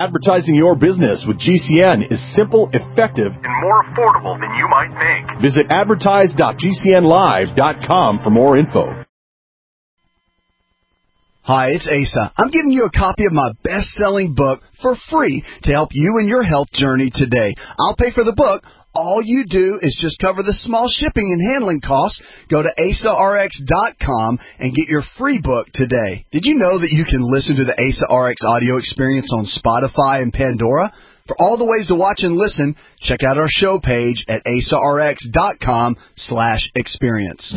Advertising your business with GCN is simple, effective, and more affordable than you might think. Visit advertise.gcnlive.com for more info. Hi, it's Asa. I'm giving you a copy of my best-selling book for free to help you in your health journey today. I'll pay for the book. All you do is just cover the small shipping and handling costs. Go to AsaRx.com and get your free book today. Did you know that you can listen to the Asa RX audio experience on Spotify and Pandora? For all the ways to watch and listen, check out our show page at AsaRx.com/experience.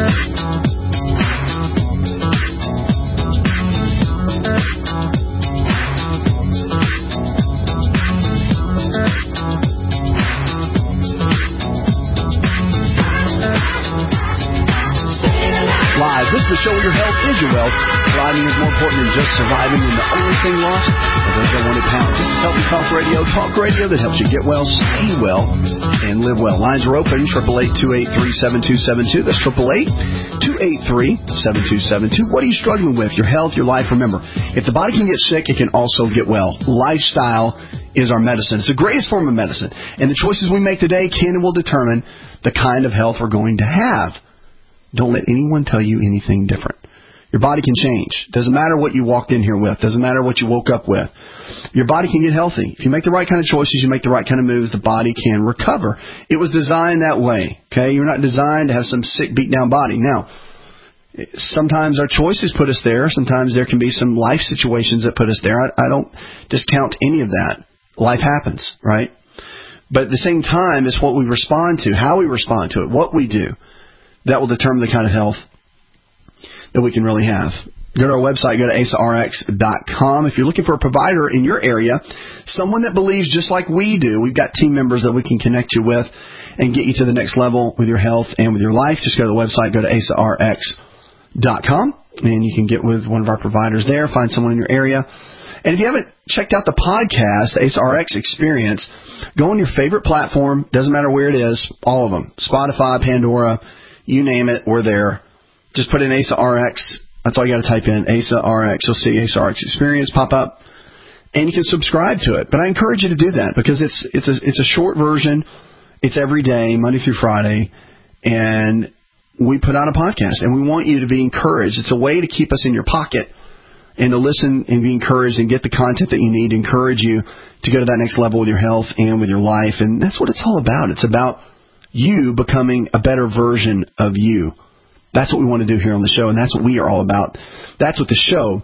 Live. This is the show where your health is your wealth. Thriving is more important than just surviving, and the only thing lost are those unwanted pounds. This is Healthy Talk Radio that helps you get well, stay well, and live well. Lines are open, 888-283-7272. That's 888-283-7272. What are you struggling with? Your health, your life. Remember, if the body can get sick, it can also get well. Lifestyle is our medicine. It's the greatest form of medicine. And the choices we make today can and will determine the kind of health we're going to have. Don't let anyone tell you anything different. Your body can change. Doesn't matter what you walked in here with. Doesn't matter what you woke up with. Your body can get healthy. If you make the right kind of choices, you make the right kind of moves, the body can recover. It was designed that way. Okay? You're not designed to have some sick, beat-down body. Now, sometimes our choices put us there. Sometimes there can be some life situations that put us there. I don't discount any of that. Life happens, right? But at the same time, it's what we respond to, how we respond to it, what we do. That will determine the kind of health that we can really have. Go to our website, go to AsaRx.com. If you're looking for a provider in your area, someone that believes just like we do, we've got team members that we can connect you with and get you to the next level with your health and with your life. Just go to the website, go to AsaRx.com, and you can get with one of our providers there, find someone in your area. And if you haven't checked out the podcast, the Asa RX Experience, go on your favorite platform. Doesn't matter where it is, all of them. Spotify, Pandora, you name it, we're there. Just put in Asa RX. That's all you got to type in, Asa RX. You'll see Asa RX Experience pop up, and you can subscribe to it. But I encourage you to do that because it's a short version. It's every day, Monday through Friday, and we put out a podcast, and we want you to be encouraged. It's a way to keep us in your pocket and to listen and be encouraged and get the content that you need to encourage you to go to that next level with your health and with your life. And that's what it's all about. It's about you becoming a better version of you. That's what we want to do here on the show, and that's what we are all about. That's what the show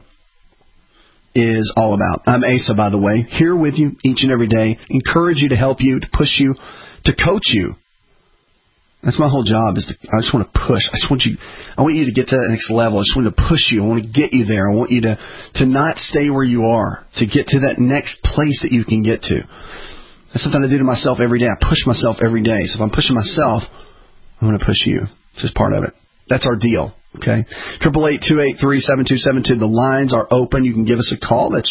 is all about. I'm Asa, by the way, here with you each and every day, encourage you, to help you, to push you, to coach you. That's my whole job. I just want to push. I want you to get to that next level. I just want to push you. I want to get you there. I want you to not stay where you are, to get to that next place that you can get to. That's something I do to myself every day. I push myself every day. So if I'm pushing myself, I'm going to push you. It's just part of it. That's our deal. Okay. 888-283-7272. The lines are open. You can give us a call. That's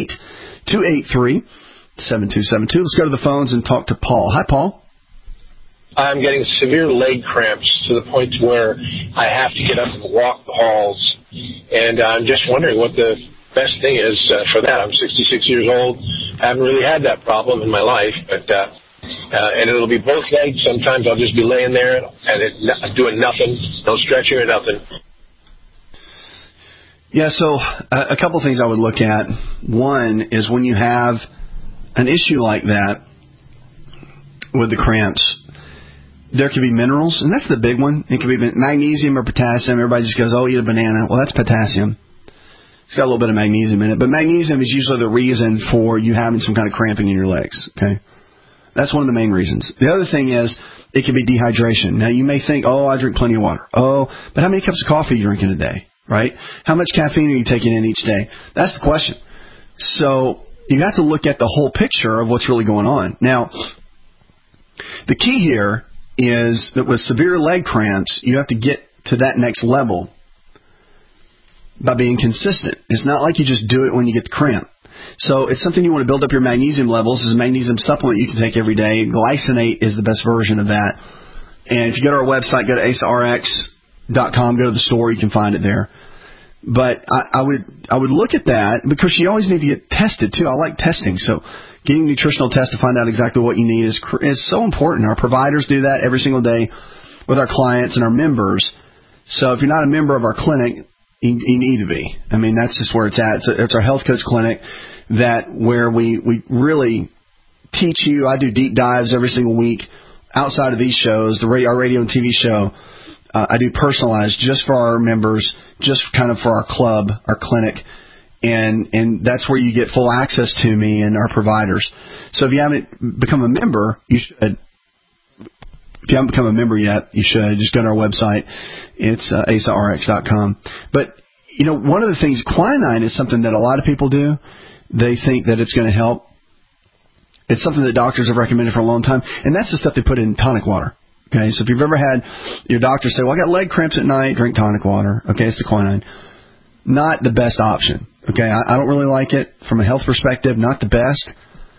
888-283-7272. Let's go to the phones and talk to Paul. Hi, Paul. I'm getting severe leg cramps to the point where I have to get up and walk the halls. And I'm just wondering what the best thing is for that. I'm 66 years old. I haven't really had that problem in my life, but and it'll be both legs. Sometimes I'll just be laying there and doing nothing, no stretching or nothing. Yeah, so a couple of things I would look at. One is when you have an issue like that with the cramps, there can be minerals, and that's the big one. It can be magnesium or potassium. Everybody just goes, oh, eat a banana. Well, that's potassium. It's got a little bit of magnesium in it. But magnesium is usually the reason for you having some kind of cramping in your legs. Okay, that's one of the main reasons. The other thing is it can be dehydration. Now, you may think, oh, I drink plenty of water. Oh, but how many cups of coffee are you drinking a day, right? How much caffeine are you taking in each day? That's the question. So you have to look at the whole picture of what's really going on. Now, the key here is that with severe leg cramps, you have to get to that next level by being consistent. It's not like you just do it when you get the cramp. So it's something you want to build up your magnesium levels. There's a magnesium supplement you can take every day. Glycinate is the best version of that. And if you go to our website, go to AsaRx.com, go to the store, you can find it there. But I would look at that because you always need to get tested too. I like testing, so getting nutritional tests to find out exactly what you need is so important. Our providers do that every single day with our clients and our members. So if you're not a member of our clinic, you need to be. I mean, that's just where it's at. It's our health coach clinic where we really teach you. I do deep dives every single week outside of these shows, our radio and TV show. I do personalized just for our members, just kind of for our club, our clinic. And that's where you get full access to me and our providers. So if you haven't become a member, you should. If you haven't become a member yet, you should. Just go to our website. It's AsaRx.com. But, one of the things, quinine is something that a lot of people do. They think that it's going to help. It's something that doctors have recommended for a long time. And that's the stuff they put in tonic water. Okay, so if you've ever had your doctor say, well, I got leg cramps at night, drink tonic water. Okay, it's the quinine. Not the best option. Okay, I don't really like it from a health perspective, not the best.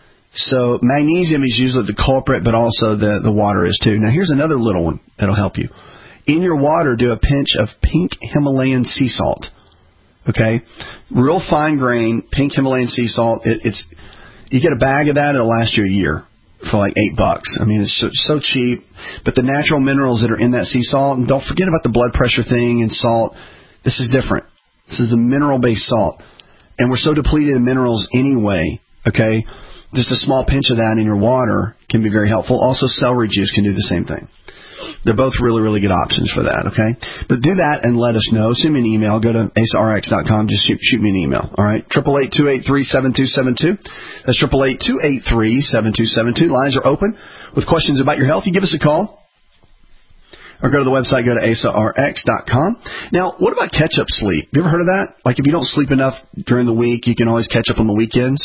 So magnesium is usually the culprit, but also the water is too. Now here's another little one that'll help you. In your water, do a pinch of pink Himalayan sea salt. Okay, real fine grain pink Himalayan sea salt. You get a bag of that, it'll last you a year for like $8. I mean, it's so cheap. But the natural minerals that are in that sea salt, and don't forget about the blood pressure thing and salt. This is different. This is a mineral-based salt. And we're so depleted in minerals anyway, okay? Just a small pinch of that in your water can be very helpful. Also, celery juice can do the same thing. They're both really, really good options for that, okay? But do that and let us know. Send me an email. Go to AsaRx.com. Just shoot me an email, all right? 888-283-7272. That's 888-283-7272. Lines are open with questions about your health. You give us a call. Or go to the website, go to AsaRx.com. Now, what about catch-up sleep? You ever heard of that? Like if you don't sleep enough during the week, you can always catch up on the weekends.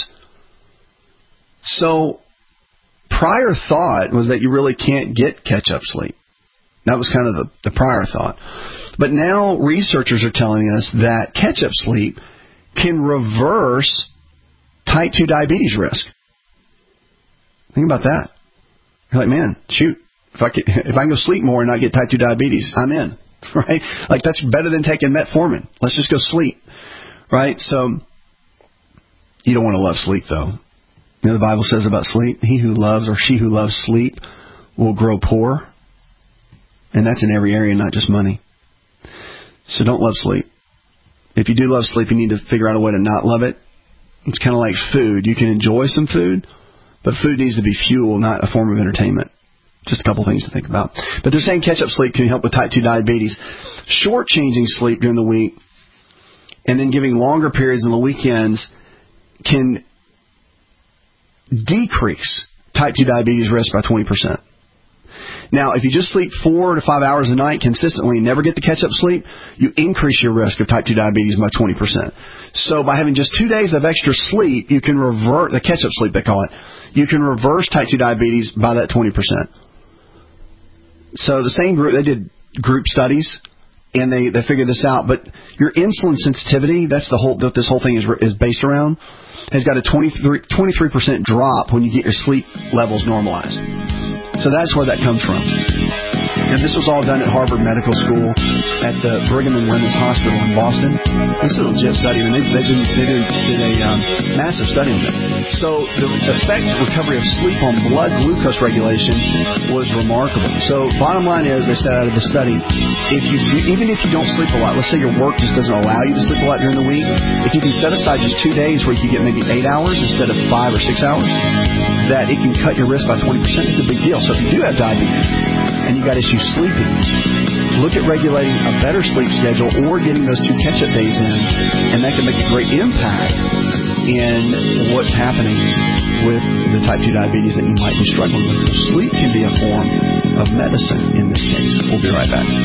So, prior thought was that you really can't get catch-up sleep. That was kind of the prior thought. But now researchers are telling us that catch-up sleep can reverse type 2 diabetes risk. Think about that. You're like, man, shoot. If I can go sleep more and not get type 2 diabetes, I'm in, right? Like, that's better than taking metformin. Let's just go sleep, right? So, you don't want to love sleep, though. You know, the Bible says about sleep, he who loves or she who loves sleep will grow poor. And that's in every area, not just money. So don't love sleep. If you do love sleep, you need to figure out a way to not love it. It's kind of like food. You can enjoy some food, but food needs to be fuel, not a form of entertainment. Just a couple things to think about. But they're saying catch-up sleep can help with type 2 diabetes. Short-changing sleep during the week and then giving longer periods on the weekends can decrease type 2 diabetes risk by 20%. Now, if you just sleep 4 to 5 hours a night consistently and never get the catch-up sleep, you increase your risk of type 2 diabetes by 20%. So by having just 2 days of extra sleep, you can revert the catch-up sleep, they call it. You can reverse type 2 diabetes by that 20%. So the same group, they did group studies, and they figured this out. But your insulin sensitivity, that's what this whole thing is based around, has got a 23% drop when you get your sleep levels normalized. So that's where that comes from. And this was all done at Harvard Medical School at the Brigham and Women's Hospital in Boston. This is a legit study, and they did a massive study on this. So the effect recovery of sleep on blood glucose regulation was remarkable. So bottom line is, they said out of the study, even if you don't sleep a lot, let's say your work just doesn't allow you to sleep a lot during the week, if you can set aside just 2 days where you can get maybe 8 hours instead of 5 or 6 hours, that it can cut your risk by 20%. It's a big deal. So if you do have diabetes and you got issues sleeping, look at regulating a better sleep schedule or getting those 2 catch-up days in, and that can make a great impact in what's happening with the type 2 diabetes that you might be struggling with. So sleep can be a form of medicine in this case. We'll be right back.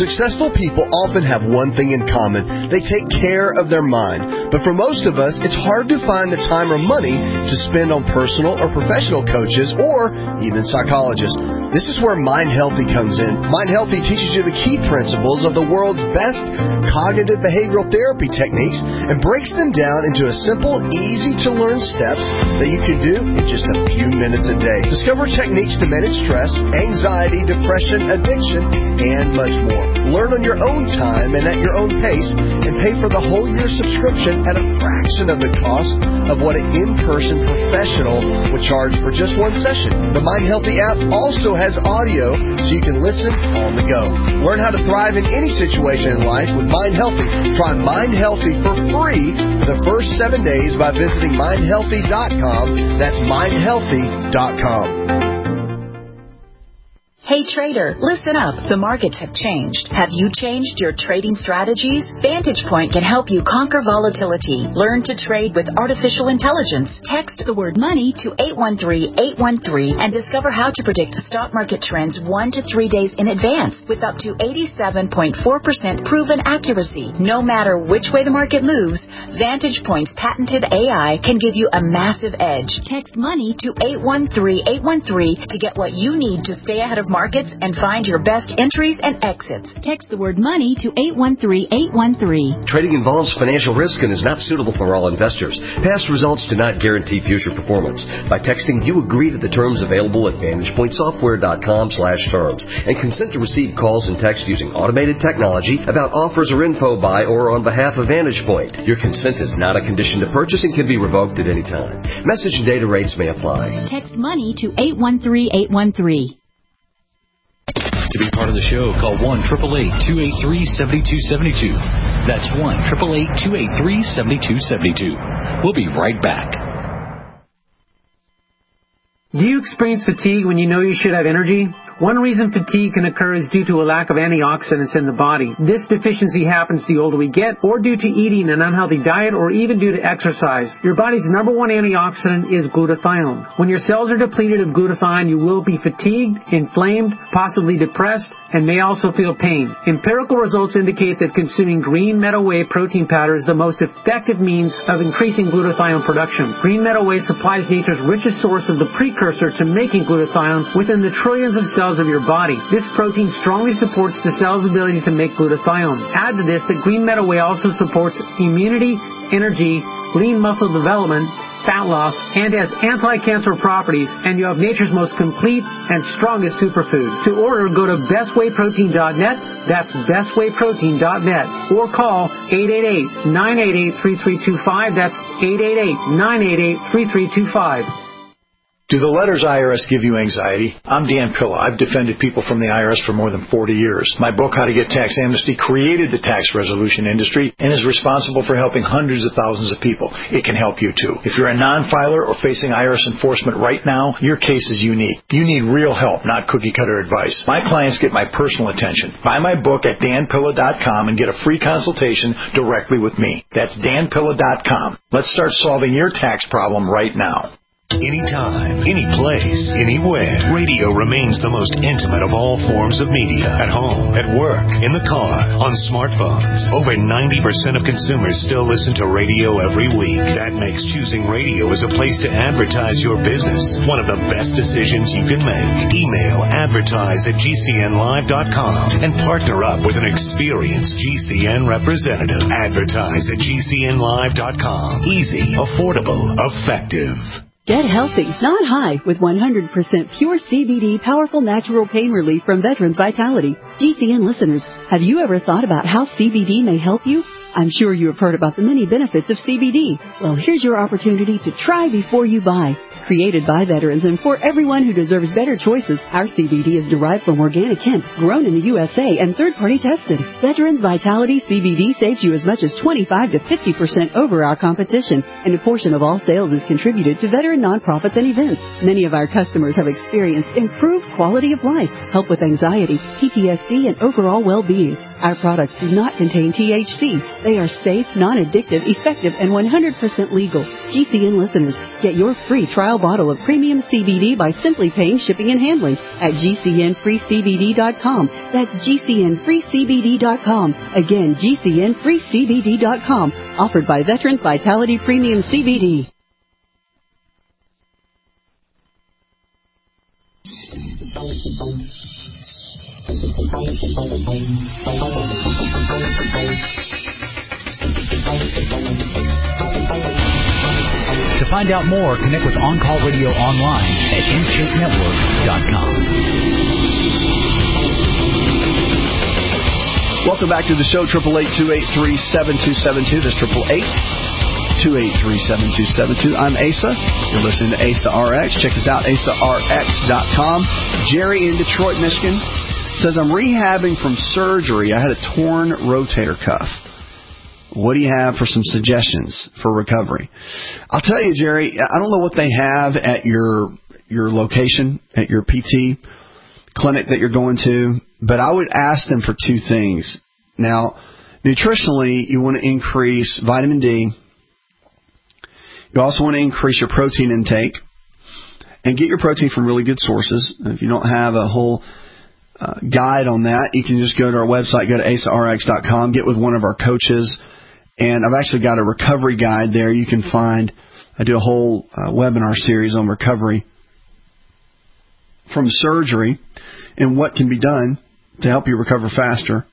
Successful people often have one thing in common. They take care of their mind. But for most of us, it's hard to find the time or money to spend on personal or professional coaches or even psychologists. This is where Mind Healthy comes in. Mind Healthy teaches you the key principles of the world's best cognitive behavioral therapy techniques and breaks them down into a simple, easy-to-learn steps that you can do in just a few minutes a day. Discover techniques to manage stress, anxiety, depression, addiction, and much more. Learn on your own time and at your own pace, and pay for the whole year subscription at a fraction of the cost of what an in-person professional would charge for just one session. The Mind Healthy app also has audio so you can listen on the go. Learn how to thrive in any situation in life with Mind Healthy. Try Mind Healthy for free for the first 7 days by visiting mindhealthy.com. That's mindhealthy.com. Hey trader, listen up. The markets have changed. Have you changed your trading strategies? Vantage Point can help you conquer volatility. Learn to trade with artificial intelligence. Text the word money to 813-813 and discover how to predict stock market trends 1 to 3 days in advance with up to 87.4% proven accuracy. No matter which way the market moves, Vantage Point's patented AI can give you a massive edge. Text money to 813-813 to get what you need to stay ahead of markets and find your best entries and exits. Text the word money to 813-813. Trading involves financial risk and is not suitable for all investors. Past results do not guarantee future performance. By texting, you agree to the terms available at VantagePointSoftware.com/terms and consent to receive calls and text using automated technology about offers or info by or on behalf of Vantage Point. Your consent is not a condition to purchase and can be revoked at any time. Message and data rates may apply. Text money to 813-813. To be part of the show, call 1-888-283-7272. That's 1-888-283-7272. We'll be right back. Do you experience fatigue when you know you should have energy? One reason fatigue can occur is due to a lack of antioxidants in the body. This deficiency happens the older we get, or due to eating an unhealthy diet, or even due to exercise. Your body's number one antioxidant is glutathione. When your cells are depleted of glutathione, you will be fatigued, inflamed, possibly depressed, and may also feel pain. Empirical results indicate that consuming green meadow whey protein powder is the most effective means of increasing glutathione production. Green meadow whey supplies nature's richest source of the precursor to making glutathione within the trillions of cells of your body. This protein strongly supports the cell's ability to make glutathione. Add to this that green meadow whey also supports immunity, energy, lean muscle development, fat loss, and has anti-cancer properties, and you have nature's most complete and strongest superfood. To order, go to bestwayprotein.net, that's bestwayprotein.net, or call 888-988-3325, that's 888-988-3325. Do the letters IRS give you anxiety? I'm Dan Pilla. I've defended people from the IRS for more than 40 years. My book, How to Get Tax Amnesty, created the tax resolution industry and is responsible for helping hundreds of thousands of people. It can help you too. If you're a non-filer or facing IRS enforcement right now, your case is unique. You need real help, not cookie-cutter advice. My clients get my personal attention. Buy my book at danpilla.com and get a free consultation directly with me. That's danpilla.com. Let's start solving your tax problem right now. Anytime, any place, anywhere. Radio remains the most intimate of all forms of media. At home, at work, in the car, on smartphones. Over 90% of consumers still listen to radio every week. That makes choosing radio as a place to advertise your business one of the best decisions you can make. Email advertise@gcnlive.com and partner up with an experienced GCN representative. Advertise at gcnlive.com. Easy, affordable, effective. Get healthy, not high, with 100% pure CBD powerful natural pain relief from Veterans Vitality. GCN listeners, have you ever thought about how CBD may help you? I'm sure you have heard about the many benefits of CBD. Well, here's your opportunity to try before you buy. Created by veterans and for everyone who deserves better choices, our CBD is derived from organic hemp, grown in the USA, and third-party tested. Veterans Vitality CBD saves you as much as 25 to 50% over our competition, and a portion of all sales is contributed to veteran nonprofits and events. Many of our customers have experienced improved quality of life, help with anxiety, PTSD, and overall well-being. Our products do not contain THC. They are safe, non-addictive, effective, and 100% legal. GCN listeners, get your free trial trial bottle of premium CBD by simply paying shipping and handling at GCNFreeCBD.com. That's GCNFreeCBD.com. Again, GCNFreeCBD.com. Offered by Veterans Vitality Premium CBD. To find out more, connect with On Call Radio online at InShapeNetwork.com. Welcome back to the show, 888-283-7272. That's 888-283-7272. I'm Asa. You're listening to Asa RX. Check us out, AsaRx.com. Jerry in Detroit, Michigan says, I'm rehabbing from surgery. I had a torn rotator cuff. What do you have for some suggestions for recovery? I'll tell you, Jerry, I don't know what they have at your location, at your PT clinic that you're going to, but I would ask them for two things. Now, nutritionally, you want to increase vitamin D. You also want to increase your protein intake and get your protein from really good sources. If you don't have a whole guide on that, you can just go to our website, go to AsaRx.com, get with one of our coaches. And I've actually got a recovery guide there you can find. I do a whole webinar series on recovery from surgery and what can be done to help you recover faster.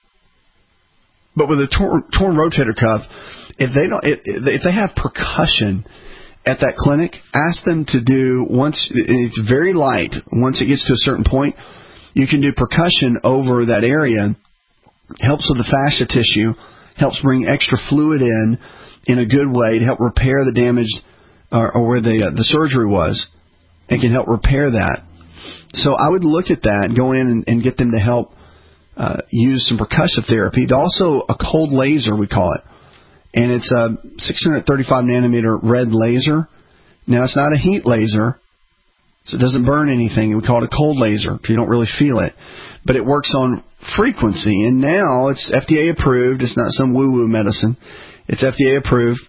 But with a torn rotator cuff, if they have percussion at that clinic, ask them to do, once it's very light, once it gets to a certain point, you can do percussion over that area. Helps with the fascia tissue. Helps bring extra fluid in a good way to help repair the damage or where the surgery was. It can help repair that. So I would look at that, go in and get them to help use some percussive therapy. Also a cold laser, we call it. And it's a 635 nanometer red laser. Now, it's not a heat laser, so it doesn't burn anything. We call it a cold laser because you don't really feel it. But it works on frequency, and now it's FDA approved. It's not some woo-woo medicine. It's FDA approved,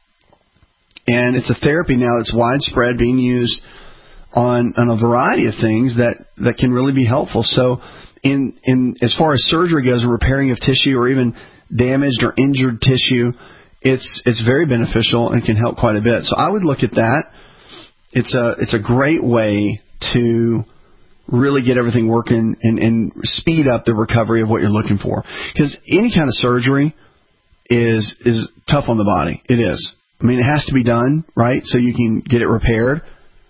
and it's a therapy now that's widespread, being used on a variety of things that can really be helpful. So in as far as surgery goes, and repairing of tissue or even damaged or injured tissue, it's very beneficial and can help quite a bit. So I would look at that. It's a great way to really get everything working and speed up the recovery of what you're looking for. Because any kind of surgery is tough on the body. It is. I mean, it has to be done, right, so you can get it repaired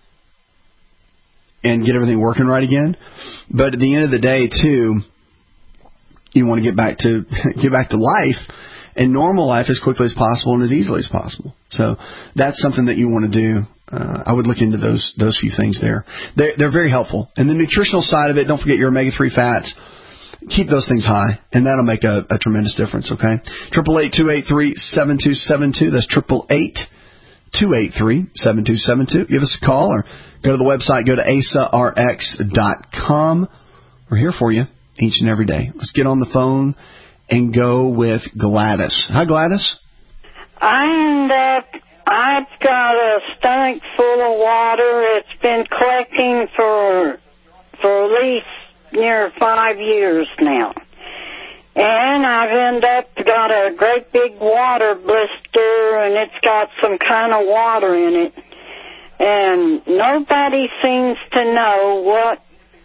and get everything working right again. But at the end of the day, too, you want to get back to life and normal life as quickly as possible and as easily as possible. So that's something that you want to do. I would look into those few things there. They're very helpful. And the nutritional side of it, don't forget your omega-3 fats. Keep those things high, and that'll make a tremendous difference, okay? 888-283-7272. That's 888-283-7272. Give us a call or go to the website. Go to AsaRx.com. We're here for you each and every day. Let's get on the phone and go with Gladys. Hi, Gladys. I've got a stomach full of water. It's been collecting for at least near 5 years now. And I've got a great big water blister, and it's got some kind of water in it. And nobody seems to know what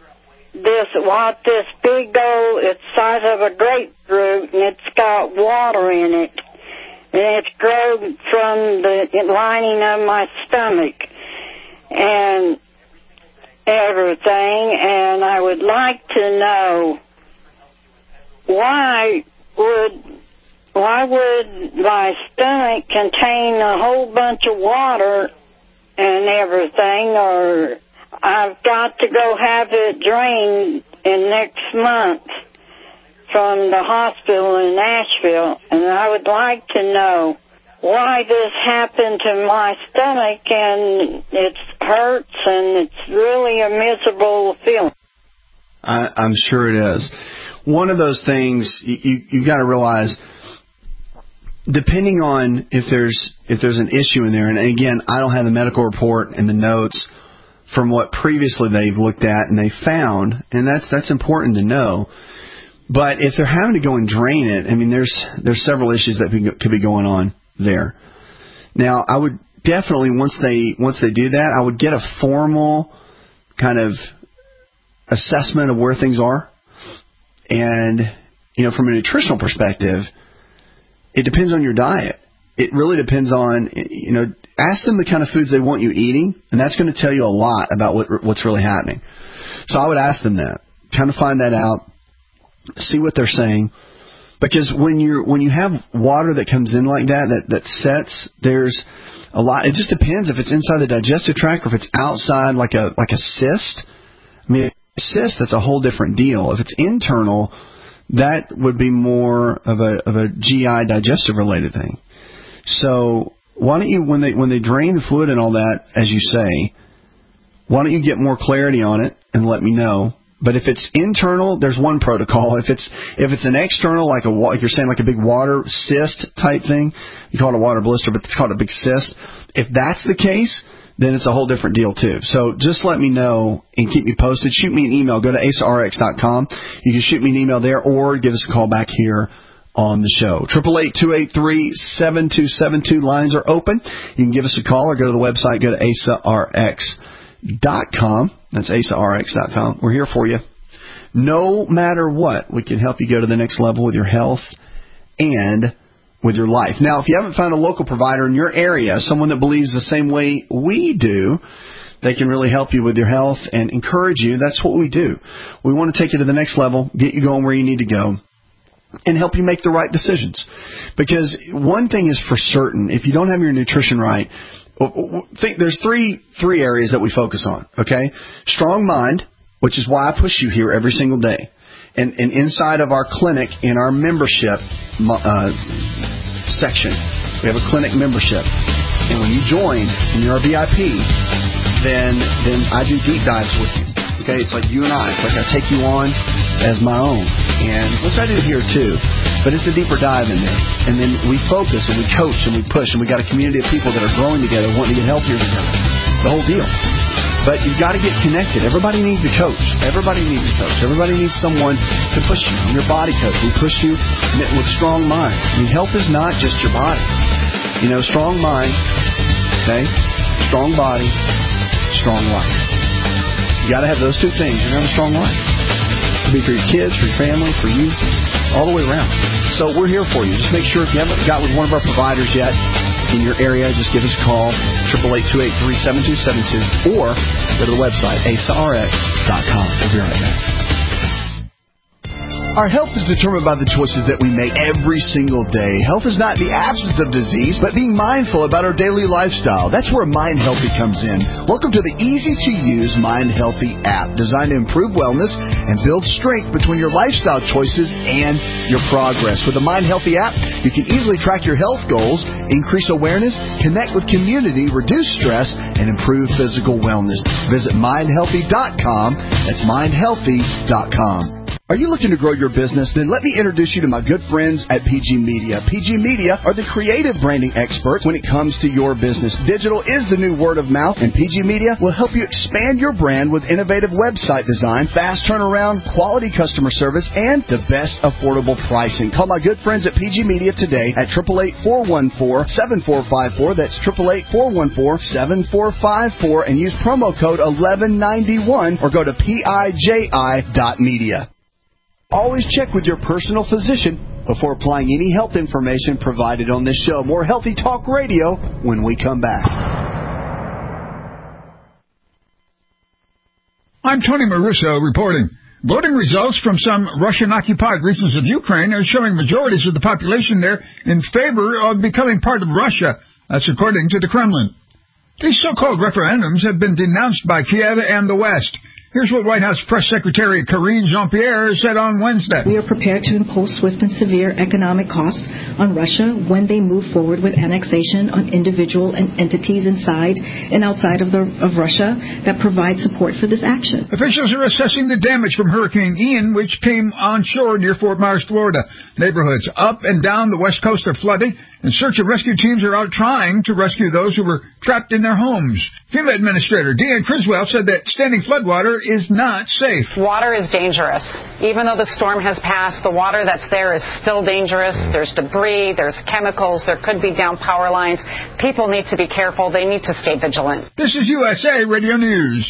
this big old, it's the size of a grapefruit, and it's got water in it. And it's grown from the lining of my stomach and everything. And I would like to know why would my stomach contain a whole bunch of water and everything, or I've got to go have it drained in next month from the hospital in Nashville, and I would like to know why this happened to my stomach, and it hurts, and it's really a miserable feeling. I'm sure it is. One of those things, you've got to realize depending on if there's an issue in there, and again, I don't have the medical report and the notes from what previously they've looked at and they found, and that's important to know. But if they're having to go and drain it, I mean, there's several issues that could be going on there. Now, I would definitely, once they do that, I would get a formal kind of assessment of where things are. And, from a nutritional perspective, it depends on your diet. It really depends on, ask them the kind of foods they want you eating, and that's going to tell you a lot about what's really happening. So I would ask them that, kind of find that out, see what they're saying. Because when you have water that comes in like that sets, there's a lot. It just depends if it's inside the digestive tract or if it's outside like a cyst. I mean, a cyst, that's a whole different deal. If it's internal, that would be more of a GI digestive related thing. So why don't you, when they drain the fluid and all that, as you say, why don't you get more clarity on it and let me know? But if it's internal, there's one protocol. If it's an external, like you're saying, like a big water cyst type thing, you call it a water blister, but it's called a big cyst. If that's the case, then it's a whole different deal too. So just let me know and keep me posted. Shoot me an email. Go to AsaRx.com. You can shoot me an email there or give us a call back here on the show. 888-283-7272. Lines are open. You can give us a call or go to the website. Go to AsaRx.com. That's AsaRx.com. We're here for you. No matter what, we can help you go to the next level with your health and with your life. Now, if you haven't found a local provider in your area, someone that believes the same way we do, they can really help you with your health and encourage you. That's what we do. We want to take you to the next level, get you going where you need to go, and help you make the right decisions. Because one thing is for certain, if you don't have your nutrition right, there's three areas that we focus on, okay? Strong mind, which is why I push you here every single day. And inside of our clinic, in our membership section, we have a clinic membership. And when you join and you're a VIP, then I do deep dives with you. Okay, it's like you and I. It's like I take you on as my own. And which I do here too. But it's a deeper dive in there. And then we focus and we coach and we push. And we got a community of people that are growing together, wanting to get healthier together. The whole deal. But you've got to get connected. Everybody needs a coach. Everybody needs a coach. Everybody needs someone to push you. I'm your body coach. We push you with strong mind. I mean, health is not just your body. Strong mind, okay? Strong body, strong life. You got to have those two things. You're going to have a strong life. It could be for your kids, for your family, for you, all the way around. So we're here for you. Just make sure if you haven't got with one of our providers yet in your area, just give us a call, 888-283-7272, or go to the website, AsaRx.com. We'll be right back. Our health is determined by the choices that we make every single day. Health is not the absence of disease, but being mindful about our daily lifestyle. That's where Mind Healthy comes in. Welcome to the easy-to-use Mind Healthy app, designed to improve wellness and build strength between your lifestyle choices and your progress. With the Mind Healthy app, you can easily track your health goals, increase awareness, connect with community, reduce stress, and improve physical wellness. Visit MindHealthy.com. That's MindHealthy.com. Are you looking to grow your business? Then let me introduce you to my good friends at PG Media. PG Media are the creative branding experts when it comes to your business. Digital is the new word of mouth, and PG Media will help you expand your brand with innovative website design, fast turnaround, quality customer service, and the best affordable pricing. Call my good friends at PG Media today at 888-414-7454. That's 888-414-7454, and use promo code 1191 or go to PIJI.media. Always check with your personal physician before applying any health information provided on this show. More Healthy Talk Radio when we come back. I'm Tony Maruso reporting. Voting results from some Russian-occupied regions of Ukraine are showing majorities of the population there in favor of becoming part of Russia. That's according to the Kremlin. These so-called referendums have been denounced by Kiev and the West. Here's what White House Press Secretary Karine Jean-Pierre said on Wednesday. We are prepared to impose swift and severe economic costs on Russia when they move forward with annexation on individual and entities inside and outside of Russia that provide support for this action. Officials are assessing the damage from Hurricane Ian, which came onshore near Fort Myers, Florida. Neighborhoods up and down the west coast are flooding, And search and rescue teams are out trying to rescue those who were trapped in their homes. FEMA Administrator Deanne Criswell said that standing floodwater is not safe. Water is dangerous. Even though the storm has passed, the water that's there is still dangerous. There's debris, there's chemicals, there could be down power lines. People need to be careful. They need to stay vigilant. This is USA Radio News.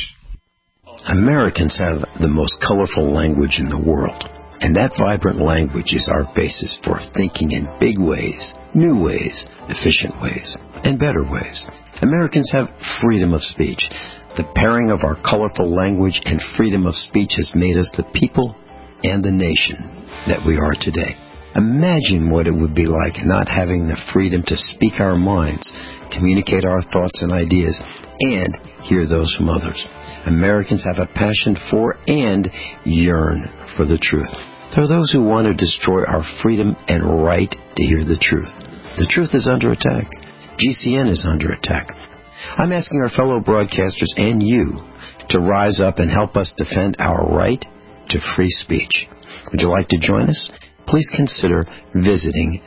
Americans have the most colorful language in the world. And that vibrant language is our basis for thinking in big ways, new ways, efficient ways, and better ways. Americans have freedom of speech. The pairing of our colorful language and freedom of speech has made us the people and the nation that we are today. Imagine what it would be like not having the freedom to speak our minds, communicate our thoughts and ideas, and hear those from others. Americans have a passion for and yearn for the truth. There are those who want to destroy our freedom and right to hear the truth. The truth is under attack. GCN is under attack. I'm asking our fellow broadcasters and you to rise up and help us defend our right to free speech. Would you like to join us? Please consider visiting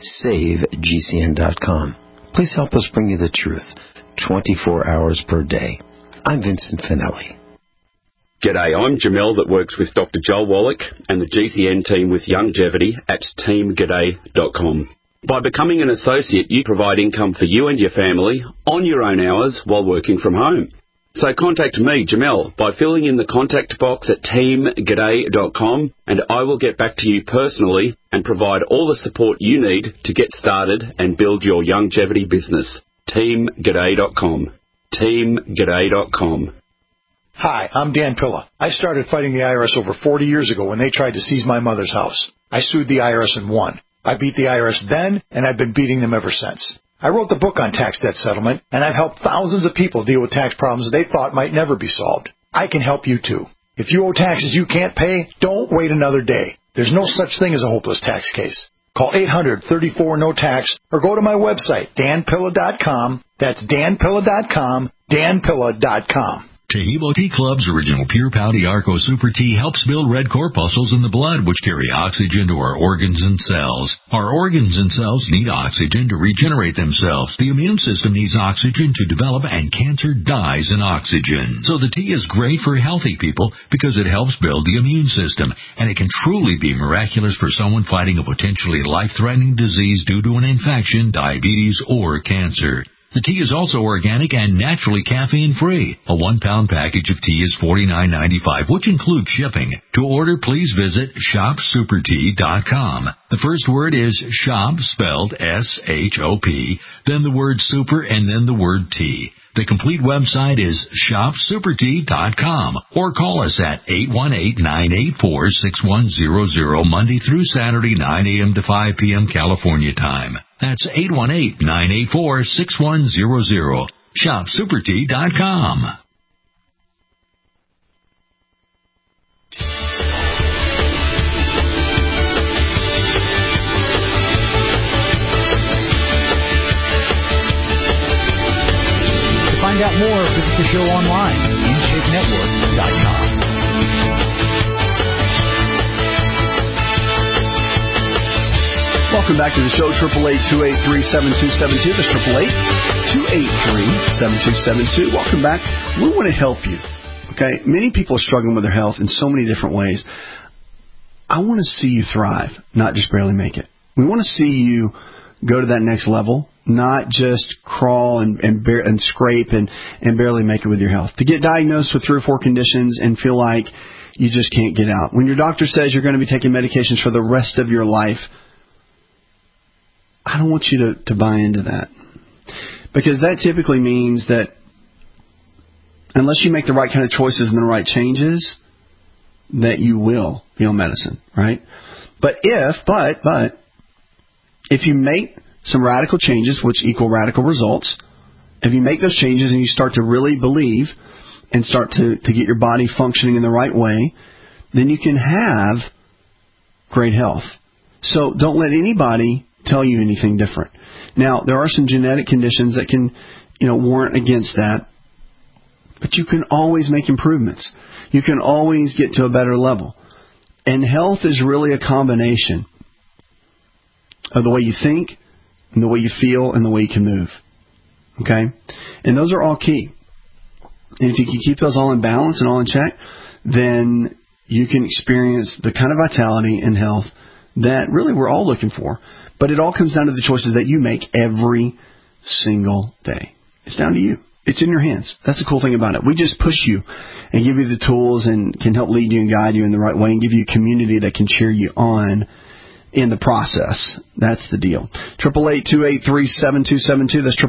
SaveGCN.com. Please help us bring you the truth 24 hours per day. I'm Vincent Finelli. G'day, I'm Jamel that works with Dr. Joel Wallach and the GCN team with Longevity at teamg'day.com. By becoming an associate, you provide income for you and your family on your own hours while working from home. So contact me, Jamel, by filling in the contact box at teamg'day.com, and I will get back to you personally and provide all the support you need to get started and build your longevity business. teamg'day.com. teamg'day.com. Hi, I'm Dan Pilla. I started fighting the IRS over 40 years ago when they tried to seize my mother's house. I sued the IRS and won. I beat the IRS then, and I've been beating them ever since. I wrote the book on tax debt settlement, and I've helped thousands of people deal with tax problems they thought might never be solved. I can help you too. If you owe taxes you can't pay, don't wait another day. There's no such thing as a hopeless tax case. Call 800-34-NO-TAX or go to my website, danpilla.com. That's danpilla.com, danpilla.com. Taheebo Tea Club's original Pure Pouty Arco Super Tea helps build red corpuscles in the blood, which carry oxygen to our organs and cells. Our organs and cells need oxygen to regenerate themselves. The immune system needs oxygen to develop, and cancer dies in oxygen. So the tea is great for healthy people because it helps build the immune system, and it can truly be miraculous for someone fighting a potentially life-threatening disease due to an infection, diabetes, or cancer. The tea is also organic and naturally caffeine-free. A 1-pound package of tea is $49.95, which includes shipping. To order, please visit shopsupertea.com. The first word is shop, spelled S-H-O-P, then the word super, and then the word tea. The complete website is shopsupertea.com, or call us at 818-984-6100, Monday through Saturday, 9 a.m. to 5 p.m. California time. That's 818-984-6100. shopsupertea.com. Find out more, visit the show online at InShapeNetwork.com. Welcome back to the show, 888-283-7272. That's 888-283-7272. Welcome back. We want to help you. Okay? Many people are struggling with their health in so many different ways. I want to see you thrive, not just barely make it. We want to see you go to that next level, not just crawl and scrape and barely make it with your health. To get diagnosed with 3 or 4 conditions and feel like you just can't get out. When your doctor says you're going to be taking medications for the rest of your life, I don't want you to buy into that. Because that typically means that unless you make the right kind of choices and the right changes, that you will be on medicine, right? But if you make some radical changes, which equal radical results, if you make those changes and you start to really believe and start to get your body functioning in the right way, then you can have great health. So don't let anybody tell you anything different. Now, there are some genetic conditions that can, warrant against that, but you can always make improvements. You can always get to a better level. And health is really a combination of the way you think, and the way you feel and the way you can move. Okay? And those are all key. And if you can keep those all in balance and all in check, then you can experience the kind of vitality and health that really we're all looking for. But it all comes down to the choices that you make every single day. It's down to you. It's in your hands. That's the cool thing about it. We just push you and give you the tools and can help lead you and guide you in the right way and give you a community that can cheer you on in the process. That's the deal. 888-283-7272. That's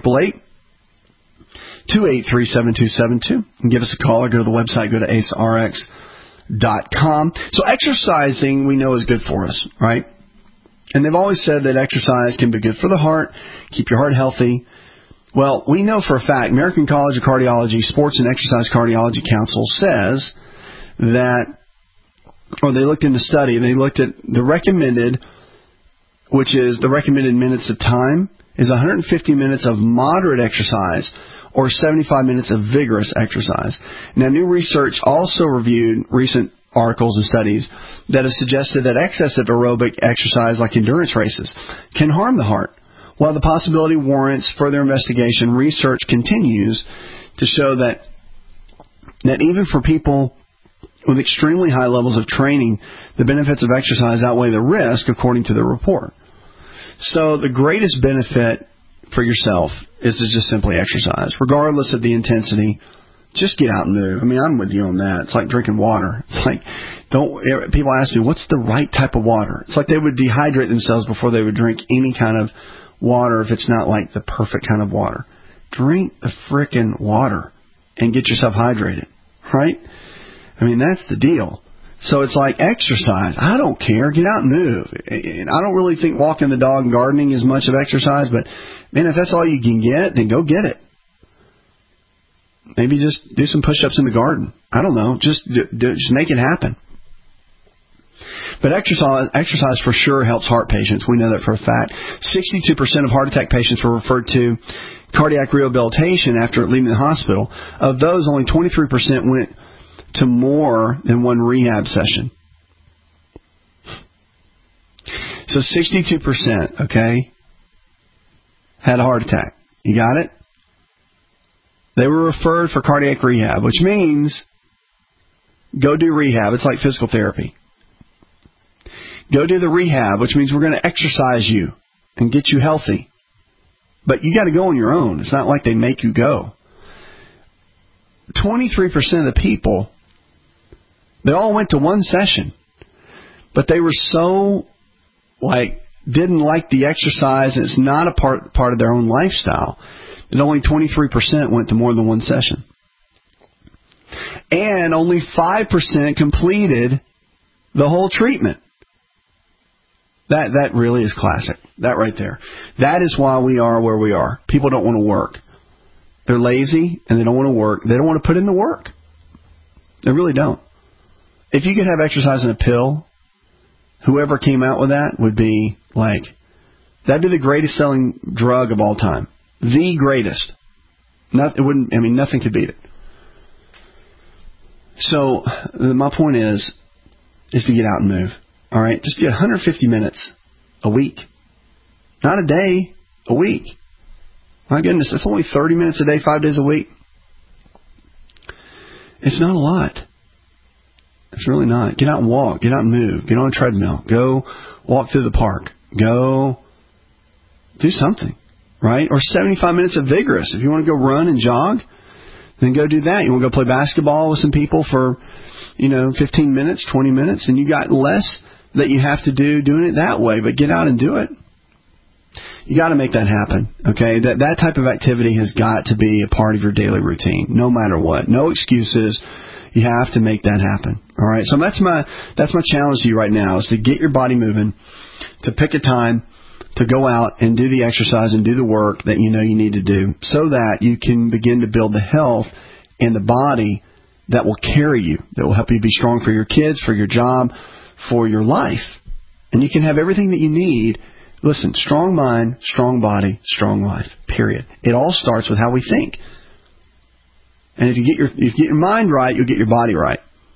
888-283-7272. And give us a call or go to the website. Go to AceRx.com. So exercising we know is good for us, right? And they've always said that exercise can be good for the heart, keep your heart healthy. Well, we know for a fact, American College of Cardiology Sports and Exercise Cardiology Council says that, or they looked into study, they looked at the recommended, which is the recommended minutes of time, is 150 minutes of moderate exercise or 75 minutes of vigorous exercise. Now, new research also reviewed recent articles and studies that have suggested that excessive aerobic exercise like endurance races can harm the heart. While the possibility warrants further investigation, research continues to show that even for people with extremely high levels of training, the benefits of exercise outweigh the risk, according to the report. So the greatest benefit for yourself is to just simply exercise, regardless of the intensity. Just get out and move. I mean, I'm with you on that. It's like drinking water. It's like, people ask me, what's the right type of water? It's like they would dehydrate themselves before they would drink any kind of water if it's not like the perfect kind of water. Drink the frickin' water and get yourself hydrated, right? I mean, that's the deal. So it's like exercise. I don't care. Get out and move. And I don't really think walking the dog and gardening is much of exercise, but, man, if that's all you can get, then go get it. Maybe just do some push-ups in the garden. I don't know. Just make it happen. But exercise for sure helps heart patients. We know that for a fact. 62% of heart attack patients were referred to cardiac rehabilitation after leaving the hospital. Of those, only 23% went to more than one rehab session. So 62%, okay, had a heart attack. You got it? They were referred for cardiac rehab, which means go do rehab. It's like physical therapy. Go do the rehab, which means we're going to exercise you and get you healthy. But you got to go on your own. It's not like they make you go. 23% of the people, they all went to one session, but they were so didn't like the exercise, and it's not a part of their own lifestyle, that only 23% went to more than one session. And only 5% completed the whole treatment. That really is classic. That right there. That is why we are where we are. People don't want to work. They're lazy and they don't want to work. They don't want to put in the work. They really don't. If you could have exercise in a pill, whoever came out with that would be that'd be the greatest selling drug of all time. The greatest. Nothing could beat it. So my point is to get out and move. All right, just get 150 minutes a week. Not a day, a week. My goodness, that's only 30 minutes a day, 5 days a week. It's not a lot. It's really not. Get out and walk. Get out and move. Get on a treadmill. Go walk through the park. Go do something, right? Or 75 minutes of vigorous. If you want to go run and jog, then go do that. You want to go play basketball with some people for, 15 minutes, 20 minutes, and you got less that you have to do doing it that way, but get out and do it. You got to make that happen, okay? That type of activity has got to be a part of your daily routine, no matter what. No excuses. You have to make that happen, all right? So that's my challenge to you right now, is to get your body moving, to pick a time to go out and do the exercise and do the work that you know you need to do, so that you can begin to build the health and the body that will carry you, that will help you be strong for your kids, for your job, for your life. And you can have everything that you need. Listen, strong mind, strong body, strong life, period. It all starts with how we think. And if you get your mind right, you'll get your body right.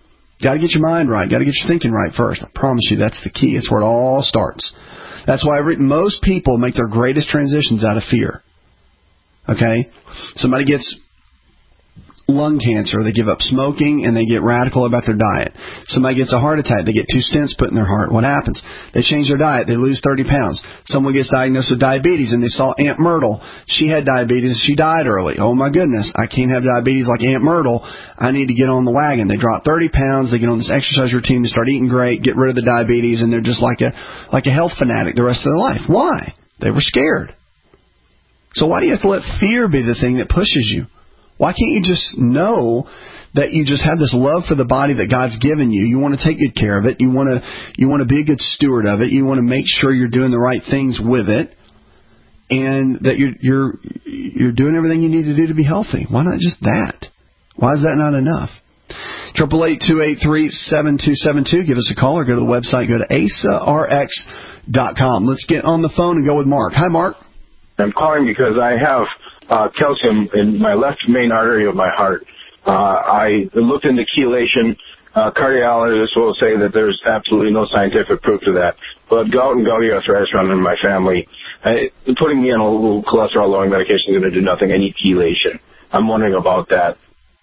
Got to get your mind right. Got to get your thinking right first. I promise you, that's the key. It's where it all starts. That's why most people make their greatest transitions out of fear. Okay? Somebody gets lung cancer, they give up smoking, and they get radical about their diet. Somebody gets a heart attack, they get 2 stents put in their heart. What happens? They change their diet, they lose 30 pounds. Someone gets diagnosed with diabetes, and they saw Aunt Myrtle. She had diabetes, she died early. Oh my goodness, I can't have diabetes like Aunt Myrtle. I need to get on the wagon. They drop 30 pounds, they get on this exercise routine, they start eating great, get rid of the diabetes, and they're just like a health fanatic the rest of their life. Why? They were scared. So why do you have to let fear be the thing that pushes you? Why can't you just know that you just have this love for the body that God's given you? You want to take good care of it. You want to be a good steward of it. You want to make sure you're doing the right things with it, and that you're doing everything you need to do to be healthy. Why not just that? Why is that not enough? 888-283-7272. Give us a call or go to the website. Go to AsaRx.com. Let's get on the phone and go with Mark. Hi, Mark. I'm calling because I have calcium in my left main artery of my heart. I looked into chelation. Cardiologists will say that there's absolutely no scientific proof to that. But gout and gouty arthritis run in my family. Putting me on a little cholesterol-lowering medication is going to do nothing. I need chelation. I'm wondering about that.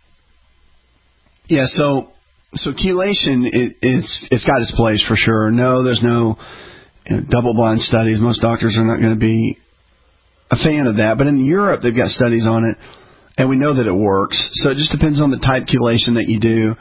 Yeah, so chelation, it's got its place for sure. No, there's no double-blind studies. Most doctors are not going to be a fan of that, but in Europe they've got studies on it, and we know that it works. So it just depends on the type chelation that you do,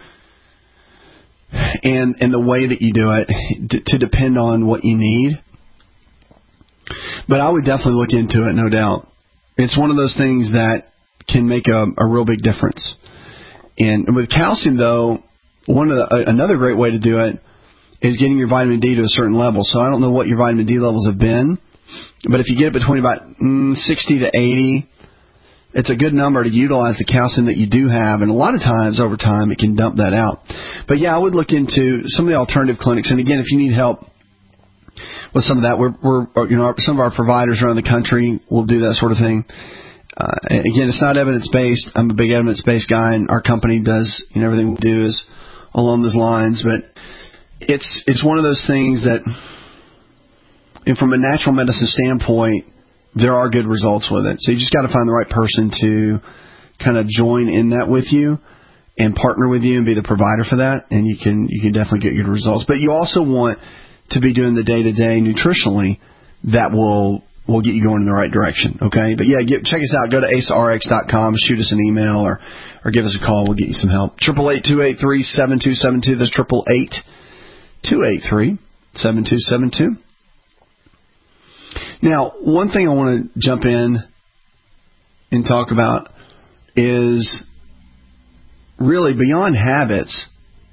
and the way that you do it to depend on what you need. But I would definitely look into it, no doubt. It's one of those things that can make a real big difference. And with calcium, though, another great way to do it is getting your vitamin D to a certain level. So I don't know what your vitamin D levels have been, but if you get it between about 60 to 80, it's a good number to utilize the calcium that you do have. And a lot of times, over time, it can dump that out. But, yeah, I would look into some of the alternative clinics. And, again, if you need help with some of that, some of our providers around the country will do that sort of thing. Again, it's not evidence-based. I'm a big evidence-based guy, and our company does, everything we do is along those lines. But it's one of those things that, and from a natural medicine standpoint, there are good results with it. So you just got to find the right person to kind of join in that with you and partner with you and be the provider for that, and you can definitely get good results. But you also want to be doing the day-to-day nutritionally that will get you going in the right direction, okay? But, yeah, check us out. Go to AsaRx.com, shoot us an email, or give us a call. We'll get you some help. 888-283-7272. That's 888-283-7272. Now, one thing I want to jump in and talk about is really beyond habits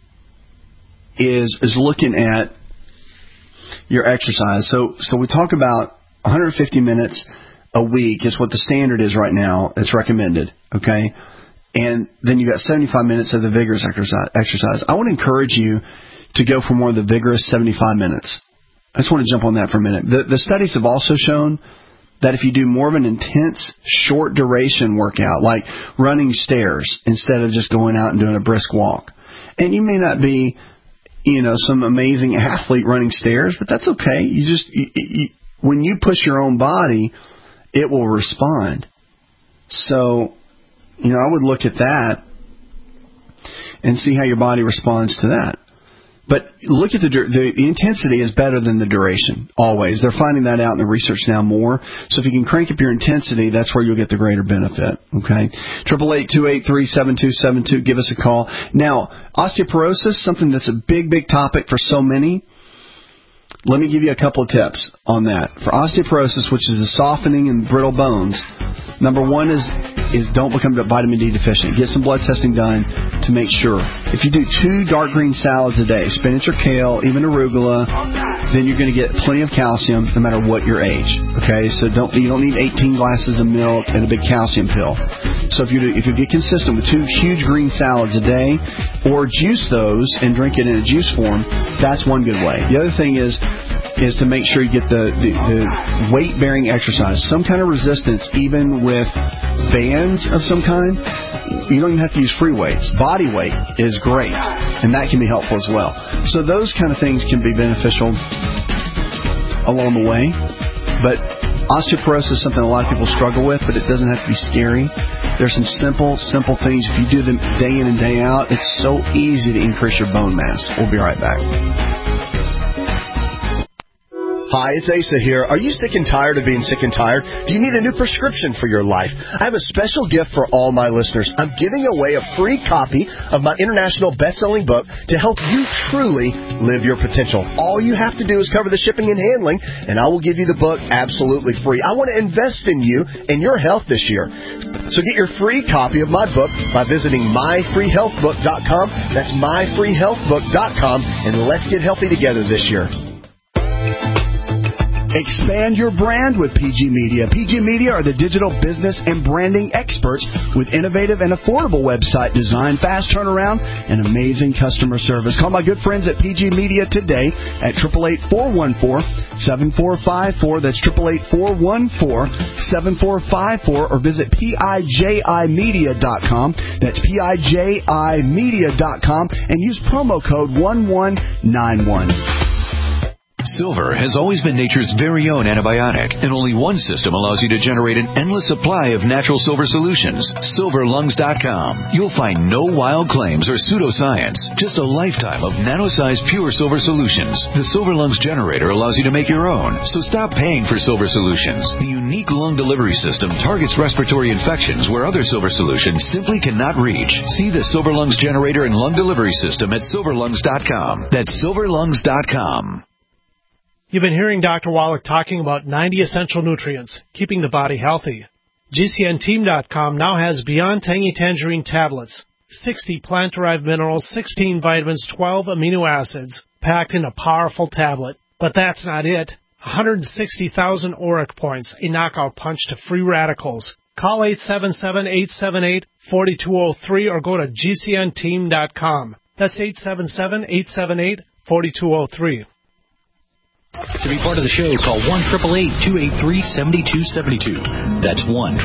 is looking at your exercise. So we talk about 150 minutes a week is what the standard is right now. It's recommended, okay? And then you got 75 minutes of the vigorous exercise. I want to encourage you to go for more of the vigorous 75 minutes. I just want to jump on that for a minute. The studies have also shown that if you do more of an intense, short duration workout, like running stairs instead of just going out and doing a brisk walk, and you may not be, some amazing athlete running stairs, but that's okay. When you push your own body, it will respond. So, I would look at that and see how your body responds to that. But look at the intensity is better than the duration, always. They're finding that out in the research now more. So if you can crank up your intensity, that's where you'll get the greater benefit, okay? 888-283-7272, give us a call. Now, osteoporosis, something that's a big, big topic for so many. Let me give you a couple of tips on that. For osteoporosis, which is the softening and brittle bones, number one is don't become vitamin D deficient. Get some blood testing done to make sure. If you do 2 dark green salads a day, spinach or kale, even arugula, then you're going to get plenty of calcium no matter what your age. Okay, so you don't need 18 glasses of milk and a big calcium pill. So if you get consistent with 2 huge green salads a day, or juice those and drink it in a juice form, that's one good way. The other thing is to make sure you get the weight-bearing exercise, some kind of resistance, even with bands of some kind. You don't even have to use free weights. Body weight is great, and that can be helpful as well. So those kind of things can be beneficial along the way. But osteoporosis is something a lot of people struggle with, but it doesn't have to be scary. There's some simple things. If you do them day in and day out, it's so easy to increase your bone mass. We'll be right back. Hi, it's Asa here. Are you sick and tired of being sick and tired? Do you need a new prescription for your life? I have a special gift for all my listeners. I'm giving away a free copy of my international best-selling book to help you truly live your potential. All you have to do is cover the shipping and handling, and I will give you the book absolutely free. I want to invest in you and your health this year. So get your free copy of my book by visiting myfreehealthbook.com. That's myfreehealthbook.com, and let's get healthy together this year. Expand your brand with PG Media. PG Media are the digital business and branding experts with innovative and affordable website design, fast turnaround, and amazing customer service. Call my good friends at PG Media today at 888-414-7454. That's 888-414-7454, or visit PIJImedia.com. That's PIJImedia.com, and use promo code 1191. Silver has always been nature's very own antibiotic, and only one system allows you to generate an endless supply of natural silver solutions. SilverLungs.com. You'll find no wild claims or pseudoscience, just a lifetime of nano-sized pure silver solutions. The Silver Lungs generator allows you to make your own, so stop paying for silver solutions. The unique lung delivery system targets respiratory infections where other silver solutions simply cannot reach. See the Silver Lungs generator and lung delivery system at SilverLungs.com. That's SilverLungs.com. You've been hearing Dr. Wallach talking about 90 essential nutrients, keeping the body healthy. GCNteam.com now has Beyond Tangy Tangerine tablets, 60 plant-derived minerals, 16 vitamins, 12 amino acids, packed in a powerful tablet. But that's not it. 160,000 auric points, a knockout punch to free radicals. Call 877-878-4203 or go to GCNteam.com. That's 877-878-4203. To be part of the show, call 1-888-283-7272. That's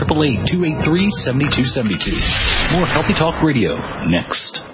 1-888-283-7272. More Healthy Talk Radio next.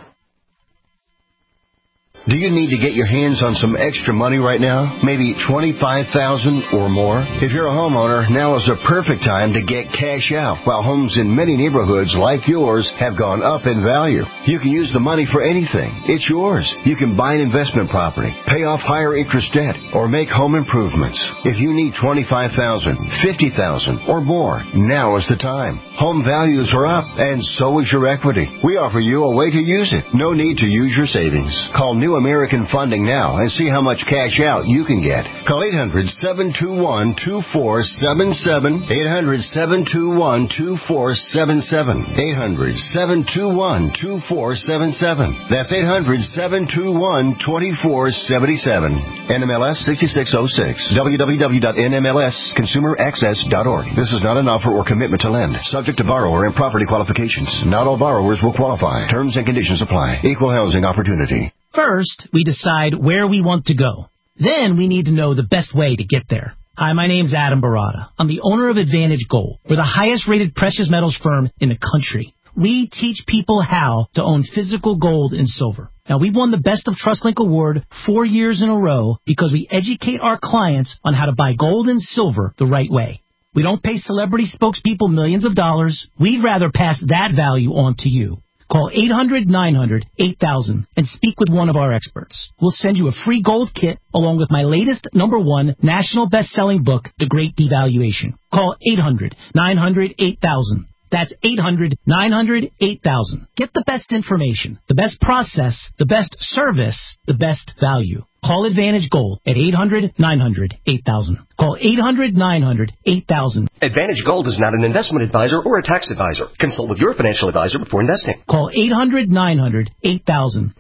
Do you need to get your hands on some extra money right now? Maybe $25,000 or more? If you're a homeowner, now is the perfect time to get cash out. While homes in many neighborhoods like yours have gone up in value, you can use the money for anything. It's yours. You can buy an investment property, pay off higher interest debt, or make home improvements. If you need $25,000, $50,000, or more, now is the time. Home values are up, and so is your equity. We offer you a way to use it. No need to use your savings. Call New American Funding now and see how much cash out you can get. Call 800-721-2477. 800-721-2477. 800-721-2477. That's 800-721-2477. NMLS 6606. www.nmlsconsumeraccess.org. This is not an offer or commitment to lend. Subject to borrower and property qualifications. Not all borrowers will qualify. Terms and conditions apply. Equal housing opportunity. First, we decide where we want to go. Then we need to know the best way to get there. Hi, my name's Adam Barada. I'm the owner of Advantage Gold. We're the highest-rated precious metals firm in the country. We teach people how to own physical gold and silver. Now, we've won the Best of TrustLink Award 4 years in a row because we educate our clients on how to buy gold and silver the right way. We don't pay celebrity spokespeople millions of dollars. We'd rather pass that value on to you. Call 800-900-8000 and speak with one of our experts. We'll send you a free gold kit along with my latest #1 national best-selling book, The Great Devaluation. Call 800-900-8000. That's 800-900-8000. Get the best information, the best process, the best service, the best value. Call Advantage Gold at 800-900-8000. Call 800-900-8000. Advantage Gold is not an investment advisor or a tax advisor. Consult with your financial advisor before investing. Call 800-900-8000.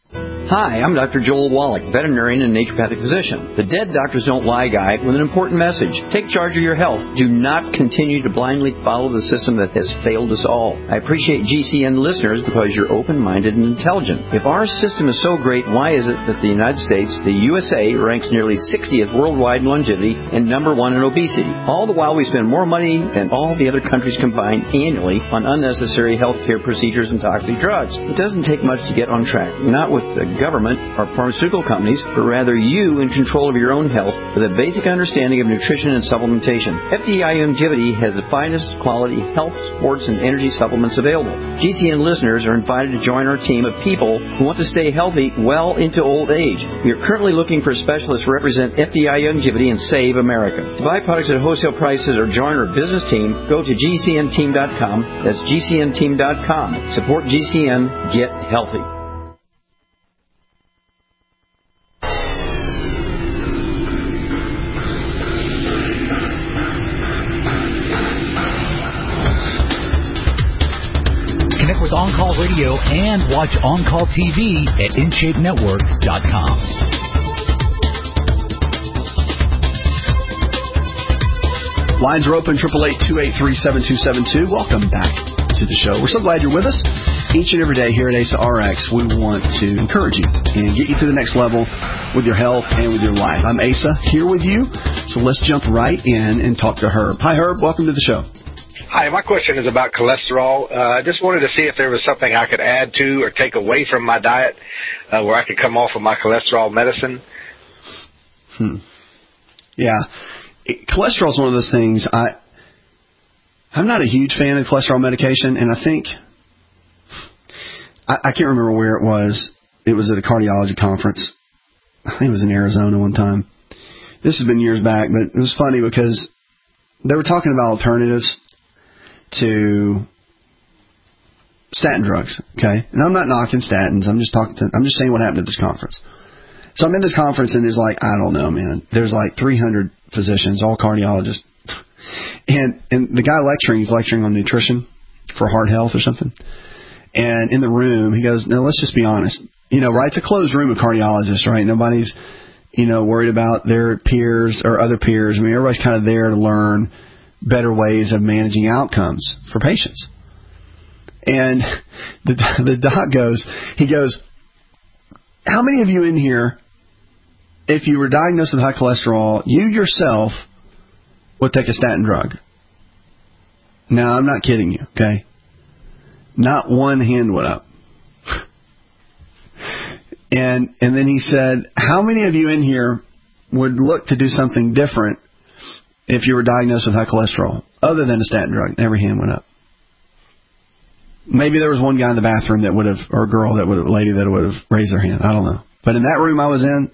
Hi, I'm Dr. Joel Wallach, veterinarian and naturopathic physician. The Dead Doctors Don't Lie guy with an important message. Take charge of your health. Do not continue to blindly follow the system that has failed us all. I appreciate GCN listeners because you're open-minded and intelligent. If our system is so great, why is it that the United States, the USA, ranks nearly 60th worldwide in longevity and number 1 in obesity? All the while we spend more money than all the other countries combined annually on unnecessary healthcare procedures and toxic drugs. It doesn't take much to get on track. Not with the government or pharmaceutical companies, but rather you in control of your own health with a basic understanding of nutrition and supplementation. FDI Longevity has the finest quality health, sports, and energy supplements available. GCN listeners are invited to join our team of people who want to stay healthy well into old age. We are currently looking for specialists to represent FDI Longevity and Save America. To buy products at wholesale prices or join our business team, go to GCNteam.com. That's GCNteam.com. Support GCN. Get healthy. With On-Call Radio and watch On-Call TV at InShapeNetwork.com. Lines are open, 888-283-7272. Welcome back to the show. We're so glad you're with us. Each and every day here at ASA RX, we want to encourage you and get you to the next level with your health and with your life. I'm Asa here with you, so let's jump right in and talk to Herb. Hi, Herb. Welcome to the show. Hi, my question is about cholesterol. I just wanted to see if there was something I could add to or take away from my diet where I could come off of my cholesterol medicine. Yeah. Cholesterol is one of those things. I'm not a huge fan of cholesterol medication, and I think I can't remember where it was. It was at a cardiology conference. I think it was in Arizona one time. This has been years back, but it was funny because they were talking about alternatives to statin drugs, okay? And I'm not knocking statins. I'm just saying what happened at this conference. So I'm in this conference, and there's I don't know, man. There's 300 physicians, all cardiologists. And the guy lecturing, he's lecturing on nutrition for heart health or something. And in the room, he goes, now let's just be honest. Right? It's a closed room of cardiologists, right? Nobody's, worried about their peers or other peers. I mean, everybody's kind of there to learn better ways of managing outcomes for patients. And the doc goes, how many of you in here, if you were diagnosed with high cholesterol, you yourself would take a statin drug? Now, I'm not kidding you, okay? Not one hand went up. And then he said, how many of you in here would look to do something different if you were diagnosed with high cholesterol, other than a statin drug? Every hand went up. Maybe there was one guy in the bathroom that would have, or a girl that would have, lady that would have raised their hand. I don't know. But in that room I was in,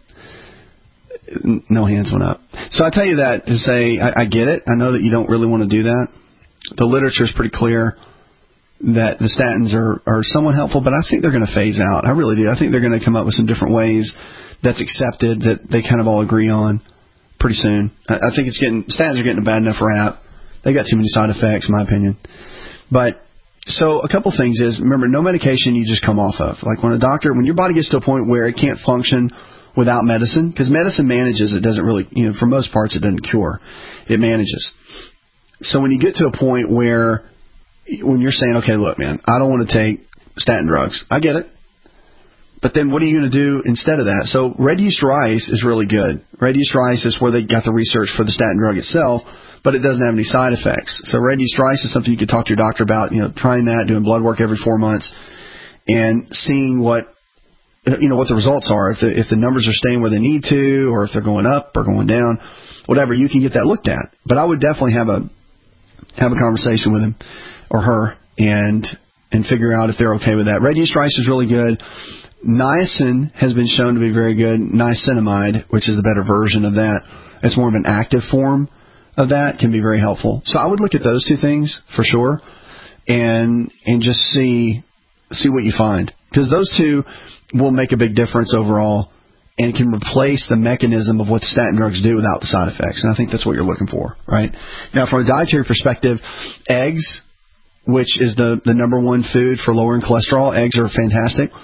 no hands went up. So I tell you that to say, I get it. I know that you don't really want to do that. The literature is pretty clear that the statins are somewhat helpful, but I think they're going to phase out. I really do. I think they're going to come up with some different ways that's accepted, that they kind of all agree on pretty soon. I think statins are getting a bad enough rap. They got too many side effects, in my opinion. But so a couple things is, remember, no medication you just come off of. Like when your body gets to a point where it can't function without medicine, because medicine manages, it doesn't really, for most parts it doesn't cure. It manages. So when you get to a point where, when you're saying, okay, look, man, I don't want to take statin drugs. I get it. But then what are you going to do instead of that? So red yeast rice is really good. Red yeast rice is where they got the research for the statin drug itself, but it doesn't have any side effects. So red yeast rice is something you could talk to your doctor about, trying that, doing blood work every 4 months, and seeing what the results are. If the numbers are staying where they need to, or if they're going up or going down, whatever, you can get that looked at. But I would definitely have a conversation with him or her and figure out if they're okay with that. Red yeast rice is really good. Niacin has been shown to be very good. Niacinamide, which is the better version of that, it's more of an active form of that, can be very helpful. So I would look at those two things for sure, and just see what you find, because those two will make a big difference overall and can replace the mechanism of what the statin drugs do without the side effects. And I think that's what you're looking for, right? Now, from a dietary perspective, eggs, which is the number one food for lowering cholesterol, eggs are fantastic.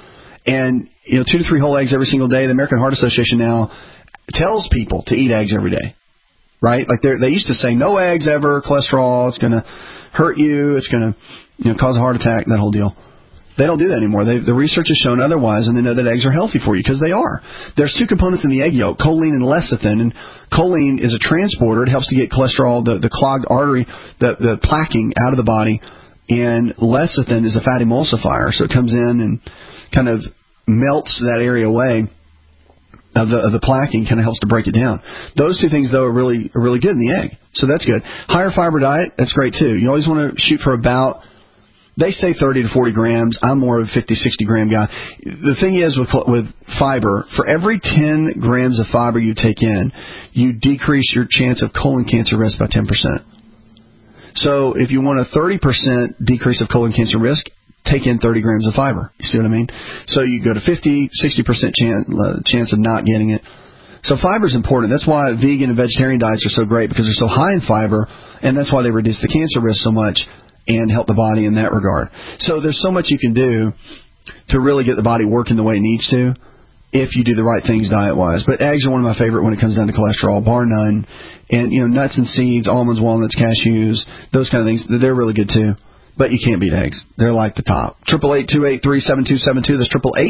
And, 2 to 3 whole eggs every single day. The American Heart Association now tells people to eat eggs every day, right? Like they used to say, no eggs ever, cholesterol, it's going to hurt you, it's going to cause a heart attack, that whole deal. They don't do that anymore. The research has shown otherwise, and they know that eggs are healthy for you because they are. There's 2 components in the egg yolk, choline and lecithin. And choline is a transporter. It helps to get cholesterol, the clogged artery, the plaquing out of the body. And lecithin is a fat emulsifier, so it comes in and kind of melts that area away of the plaquing, kind of helps to break it down. Those 2 things, though, are really good in the egg. So that's good. Higher fiber diet, that's great, too. You always want to shoot for about, they say 30 to 40 grams. I'm more of a 50, 60 gram guy. The thing is with fiber, for every 10 grams of fiber you take in, you decrease your chance of colon cancer risk by 10%. So if you want a 30% decrease of colon cancer risk, take in 30 grams of fiber. You see what I mean? So you go to 50, 60% chance of not getting it. So fiber is important. That's why vegan and vegetarian diets are so great, because they're so high in fiber, and that's why they reduce the cancer risk so much and help the body in that regard. So there's so much you can do to really get the body working the way it needs to if you do the right things diet-wise. But eggs are one of my favorite when it comes down to cholesterol, bar none. And, nuts and seeds, almonds, walnuts, cashews, those kind of things, they're really good too. But you can't beat eggs. They're like the top. 888-283-7272. That's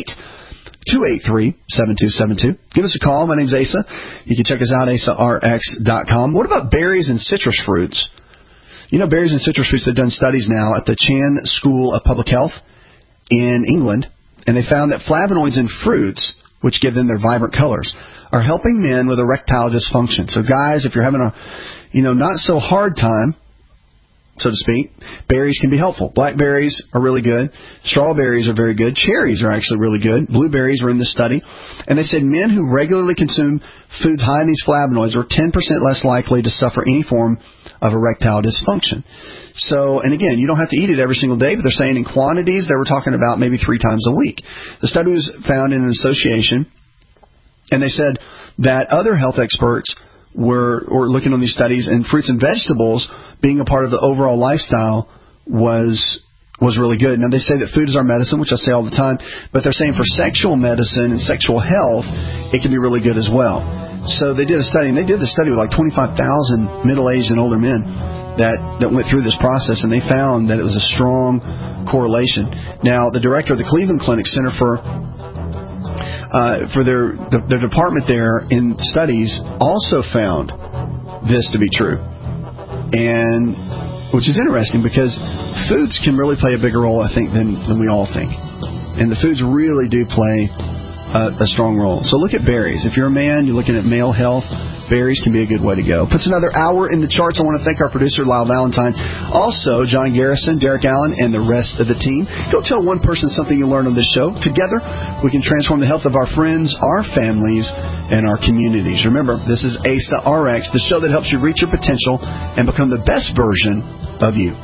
888-283-7272. Give us a call. My name's Asa. You can check us out, asarx.com. What about berries and citrus fruits? Berries and citrus fruits have done studies now at the Chan School of Public Health in England, and they found that flavonoids in fruits, which give them their vibrant colors, are helping men with erectile dysfunction. So guys, if you're having a, not so hard time, so to speak, berries can be helpful. Blackberries are really good. Strawberries are very good. Cherries are actually really good. Blueberries were in this study. And they said men who regularly consume foods high in these flavonoids are 10% less likely to suffer any form of erectile dysfunction. So, and again, you don't have to eat it every single day, but they're saying in quantities, they were talking about maybe 3 times a week. The study was found in an association, and they said that other health experts were looking on these studies, and fruits and vegetables being a part of the overall lifestyle was really good. Now, they say that food is our medicine, which I say all the time, but they're saying for sexual medicine and sexual health, it can be really good as well. So they did a study, and they did the study with like 25,000 middle-aged and older men that went through this process, and they found that it was a strong correlation. Now, the director of the Cleveland Clinic Center for their department there in studies also found this to be true, and which is interesting because foods can really play a bigger role, I think, than we all think, and the foods really do play a strong role. So look at berries. If you're a man, you're looking at male health, berries can be a good way to go. Puts another hour in the charts. I want to thank our producer, Lyle Valentine. Also, John Garrison, Derek Allen, and the rest of the team. Go tell one person something you learned on this show. Together, we can transform the health of our friends, our families, and our communities. Remember, this is ASA RX, the show that helps you reach your potential and become the best version of you.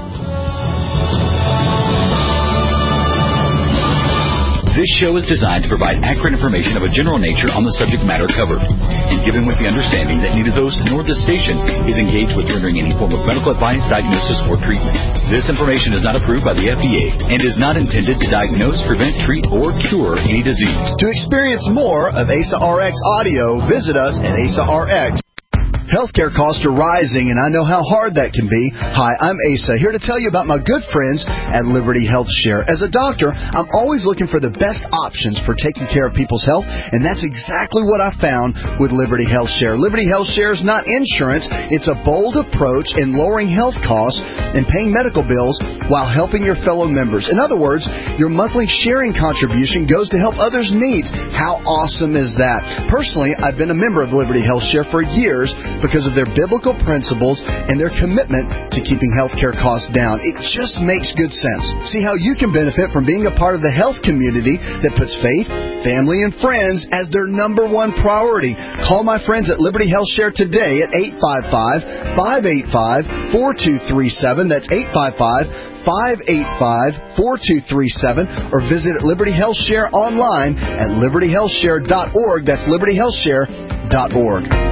This show is designed to provide accurate information of a general nature on the subject matter covered, and given with the understanding that neither the host nor the station is engaged with rendering any form of medical advice, diagnosis, or treatment. This information is not approved by the FDA and is not intended to diagnose, prevent, treat, or cure any disease. To experience more of ASA RX audio, visit us at ASA RX. Healthcare costs are rising, and I know how hard that can be. Hi, I'm Asa, here to tell you about my good friends at Liberty Health Share. As a doctor, I'm always looking for the best options for taking care of people's health, and that's exactly what I found with Liberty Health Share. Liberty Health Share is not insurance. It's a bold approach in lowering health costs and paying medical bills while helping your fellow members. In other words, your monthly sharing contribution goes to help others' needs. How awesome is that? Personally, I've been a member of Liberty Health Share for years because of their biblical principles and their commitment to keeping healthcare costs down. It just makes good sense. See how you can benefit from being a part of the health community that puts faith, family, and friends as their number one priority. Call my friends at Liberty Health Share today at 855-585-4237. That's 855-585-4237, or visit Liberty Health Share online at libertyhealthshare.org. That's libertyhealthshare.org.